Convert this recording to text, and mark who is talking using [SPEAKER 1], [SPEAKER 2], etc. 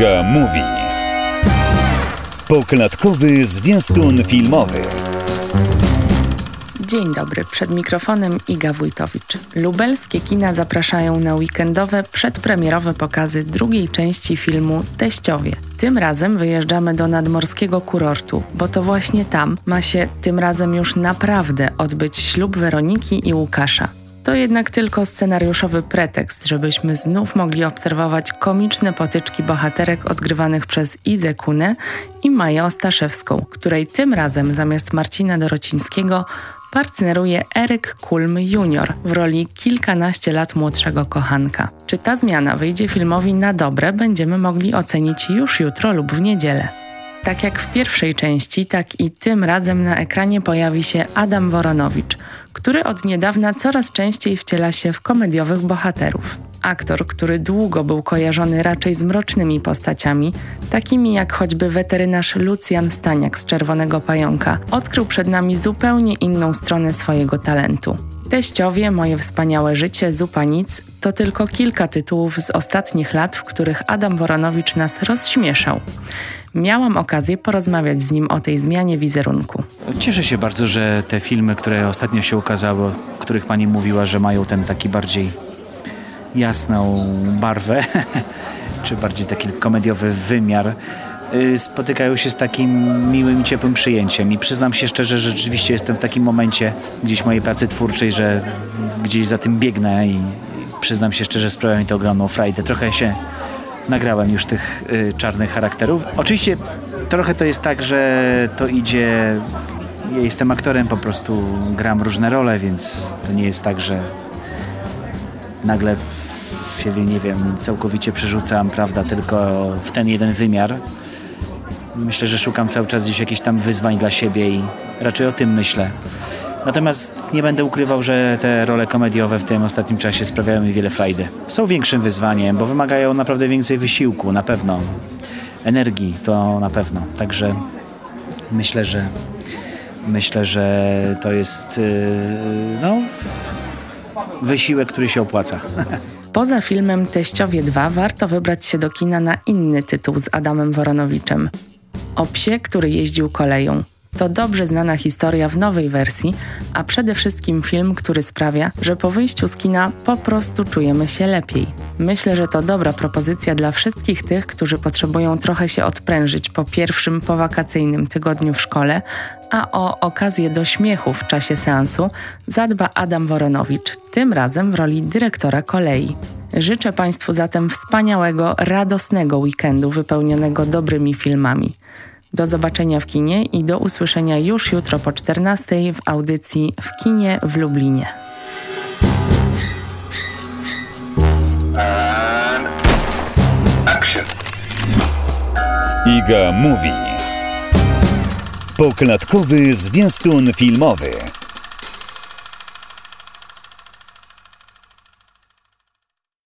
[SPEAKER 1] Iga Mówi. Poklatkowy zwiastun filmowy.
[SPEAKER 2] Dzień dobry, przed mikrofonem Iga Wójtowicz. Lubelskie kina zapraszają na weekendowe, przedpremierowe pokazy drugiej części filmu Teściowie. Tym razem wyjeżdżamy do nadmorskiego kurortu, bo to właśnie tam ma się tym razem już naprawdę odbyć ślub Weroniki i Łukasza. To jednak tylko scenariuszowy pretekst, żebyśmy znów mogli obserwować komiczne potyczki bohaterek odgrywanych przez Izę Kunę i Maję Ostaszewską, której tym razem zamiast Marcina Dorocińskiego partneruje Eryk Kulm Jr. w roli kilkanaście lat młodszego kochanka. Czy ta zmiana wyjdzie filmowi na dobre, będziemy mogli ocenić już jutro lub w niedzielę. Tak jak w pierwszej części, tak i tym razem na ekranie pojawi się Adam Woronowicz, który od niedawna coraz częściej wciela się w komediowych bohaterów. Aktor, który długo był kojarzony raczej z mrocznymi postaciami, takimi jak choćby weterynarz Lucjan Staniak z Czerwonego Pająka, odkrył przed nami zupełnie inną stronę swojego talentu. Teściowie, Moje wspaniałe życie, Zupa nic to tylko kilka tytułów z ostatnich lat, w których Adam Woronowicz nas rozśmieszał. Miałam okazję porozmawiać z nim o tej zmianie wizerunku.
[SPEAKER 3] Cieszę się bardzo, że te filmy, które ostatnio się ukazały, o których pani mówiła, że mają ten taki bardziej jasną barwę, czy bardziej taki komediowy wymiar, spotykają się z takim miłym i ciepłym przyjęciem. I przyznam się szczerze, że rzeczywiście jestem w takim momencie gdzieś mojej pracy twórczej, że gdzieś za tym biegnę i przyznam się szczerze, sprawia mi to ogromną frajdę. Trochę się nagrałem już tych czarnych charakterów. Oczywiście trochę to jest tak, że to idzie... Ja jestem aktorem, po prostu gram różne role, więc to nie jest tak, że nagle siebie, nie wiem, całkowicie przerzucam, prawda, tylko w ten jeden wymiar. Myślę, że szukam cały czas gdzieś jakichś tam wyzwań dla siebie i raczej o tym myślę. Natomiast nie będę ukrywał, że te role komediowe w tym ostatnim czasie sprawiają mi wiele frajdy. Są większym wyzwaniem, bo wymagają naprawdę więcej wysiłku, na pewno. Energii to na pewno. Także myślę, że to jest wysiłek, który się opłaca.
[SPEAKER 2] Poza filmem Teściowie 2 warto wybrać się do kina na inny tytuł z Adamem Woronowiczem. O psie, który jeździł koleją. To dobrze znana historia w nowej wersji, a przede wszystkim film, który sprawia, że po wyjściu z kina po prostu czujemy się lepiej. Myślę, że to dobra propozycja dla wszystkich tych, którzy potrzebują trochę się odprężyć po pierwszym powakacyjnym tygodniu w szkole, a o okazję do śmiechu w czasie seansu zadba Adam Woronowicz, tym razem w roli dyrektora kolei. Życzę Państwu zatem wspaniałego, radosnego weekendu wypełnionego dobrymi filmami. Do zobaczenia w kinie i do usłyszenia już jutro po 14:00 w audycji W kinie w Lublinie.
[SPEAKER 1] Iga Mówi. Poklatkowy zwiastun filmowy.